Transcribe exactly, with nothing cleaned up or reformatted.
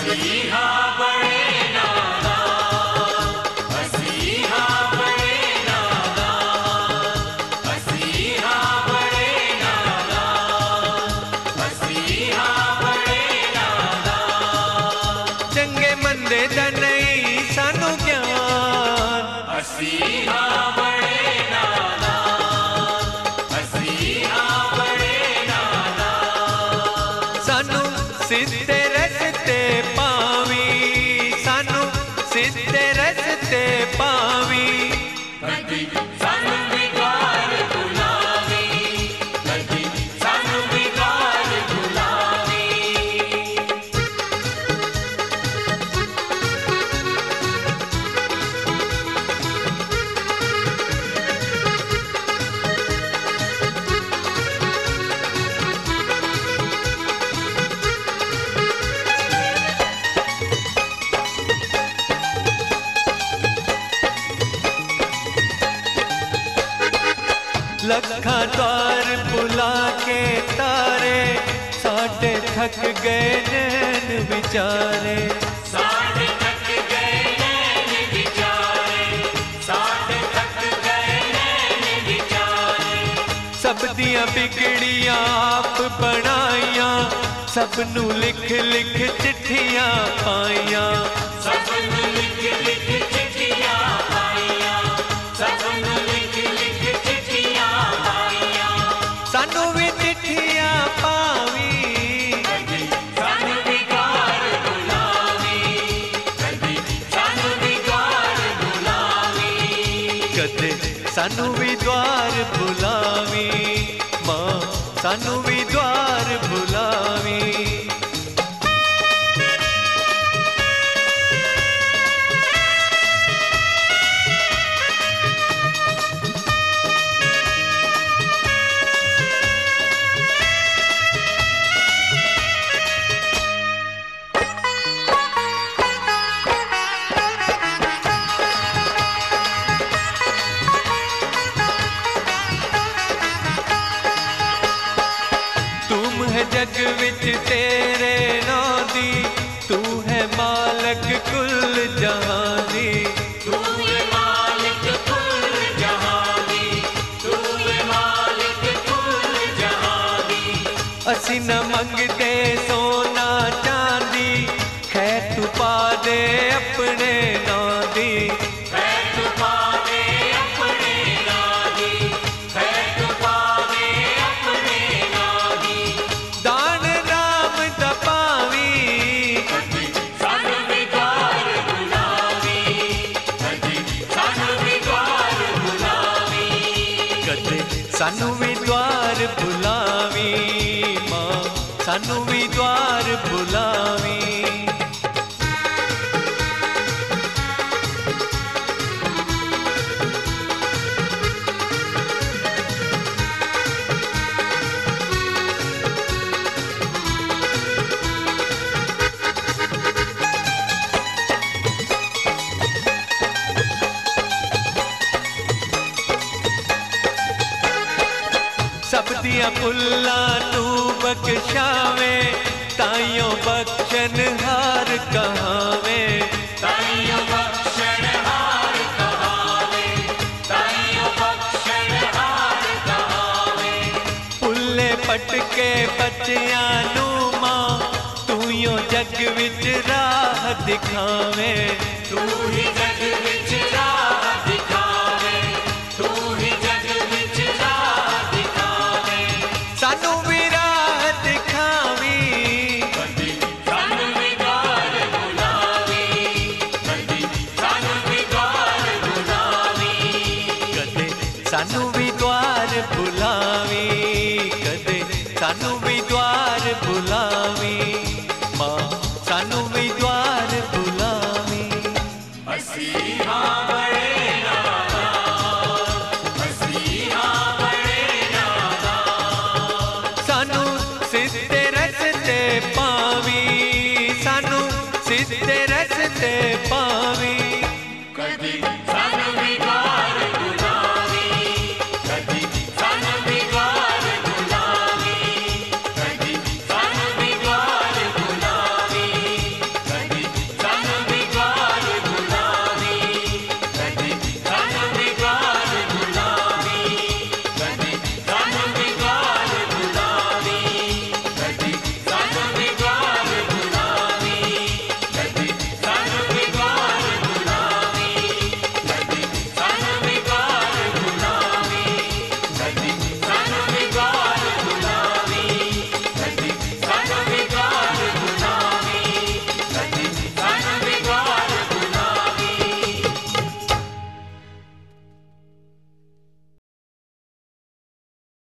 मसीहा बड़े नादान, मसीहा बड़े नादान, मसीहा बड़े नादान, मसीहा बड़े नादान। चंगे मंदे दा नहीं सानू ज्ञान, मसीहा बड़े नादान, मसीहा बड़े नादान। सानू सीधे रस्ते पावी, सानू सीधे रस्ते पावी। कदी सानू बिगाड़ बुलावी, कदी सानू बिगाड़ बुलावी। लखा द्वार बुला के तारे, साढ़े थक गए नैन विचारे। साढ़े थक गए नैन विचारे, साढ़े थक गए नैन विचारे। सब दियां बिगड़ियां आप बनाइयां, सबनू लिख लिख चिट्ठियां पाइयां। सबनू लिख लिख चिट्ठियां पाइयां, सबनू लिख लिख चिट्ठियां पाइयां। सानू भी चिट्ठियां पावी, कदी सानू बिगाड़ बुलावी, कदी सानू बिगाड़ बुलावी। कदे सानू भी द्वार बुलावी। मां सानू भी द्वार बुलावी। तुम है जग विच तेरे नां दी, तू है मालक कुल जहां दी। तू है मालिक कुल जहां दी, तू है मालिक कुल जहां दी। असी न मंगते सोना चांदी, खैर तू पा दे अपने नां दी। खैर तू पावे अपने नादी, खैर तू पावे अपने नादी। दान नाम दा पावी, कदी सानू बिगाड़ बुलावी, कदी सानू बिगाड़ बुलावी। कदे सानू भी द्वार बुलावी। मां सानू भी द्वार बुलावी। सब दियां भुल्लां तू बख्शावे, ताइयों बख्शन हार कहावे। ताइयों बख्शण हार कहावे, ताइयों बख्शण हार कहावे। भुल्ले पटके बच्चियां नू मां, तू यो जग विच राह दिखावे। तू ही जग विच राह दिखावे, तू ही जग विच राह दिखावे। सानू भी राह दिखावी। कदी सानू बिगाड़ बुलावी, कदी सानू बिगाड़ बुलावी। कदे सानू भी द्वार बुलावी, कदे सानू भी द्वार बुलावी।